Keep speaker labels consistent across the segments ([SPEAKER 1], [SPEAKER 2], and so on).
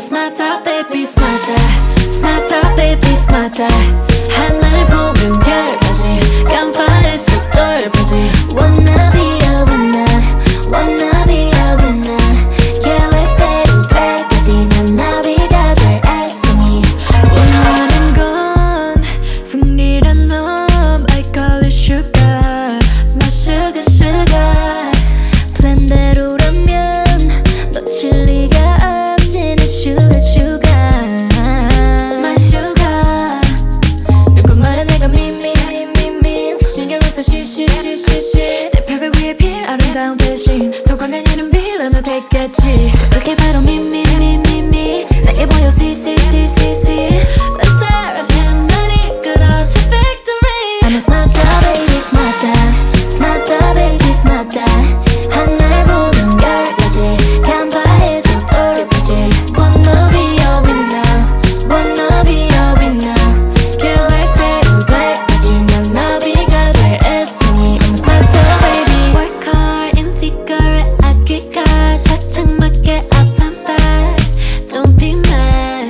[SPEAKER 1] smarter baby smarter smarter baby smarter 하늘 보면 별까지 깜빡했어 똘까지 Wanna be a winner Wanna be a winner 계획대로 될까지 난 나비가 될 애송이 원하는 건 승리란 놈 I call it sugar My sugar sugar 플랜대로라면 놓칠 리가 없지 내 sugar sugar My sugar 누구 말은 내가 미미미미미 신경을 써 쉬쉬쉬쉬쉬 내 패배 위에 필 아름다운 대신 더 강한 이름 빌런을 택했지 그게 바로 미미미미미 내게 보여 see see see see see The seraphim 날 이끌어 to victory I'm a smarter baby smarter smarter baby smarter 하늘 보면 열까지 간파해서 똘까지 Wanna be a winner Wanna be a winner 계획대로 될까지 난 나비가 될 애송이 I'm a smarter baby Work hard insecure 아끼가 착착 맞게 아팠다 Don't be mad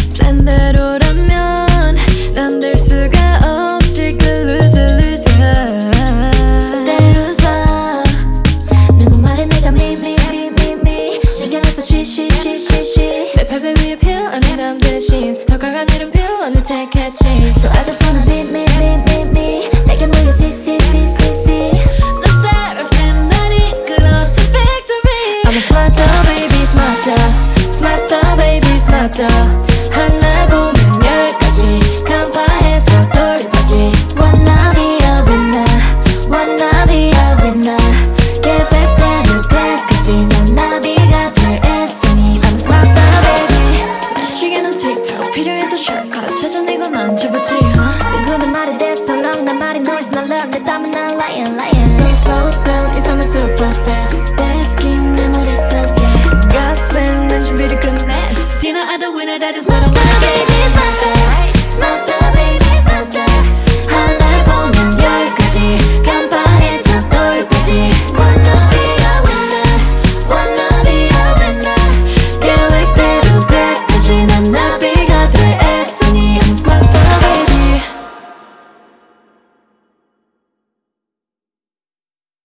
[SPEAKER 1] 플랜대로라면 난 될 수가 없지 그 loser loser 내 loser 누구 말에 내가 미미미미미 신경을 써 쉬쉬쉬쉬쉬 내 패배 위에 표현한 대신 더 강한 이름 표현을 택했지 So I just wanna be me me me me 내게 모여 see see see see see The seraphim 날 이끌어 to victory I'm a smarter baby smarter smarter baby smarter 하나 보면 열까지 간파해서 똘까지 Wanna be a winner Wanna be a winner 계획대로 될까지 난 나비가 될 애송이 I'm a smarter baby 내 시계는 틱톡 필요해도 shortcut 찾아내고 난 접었지 누구는 말이 대설렁 난 말이 noise 난 love 내 땀은 난 lion lion Don't slow down 이 삶은 super fast Best game 내 머릿속에 가슴 난 준비를 끝냈어 You know I don't win it I just wanna be smarter smarter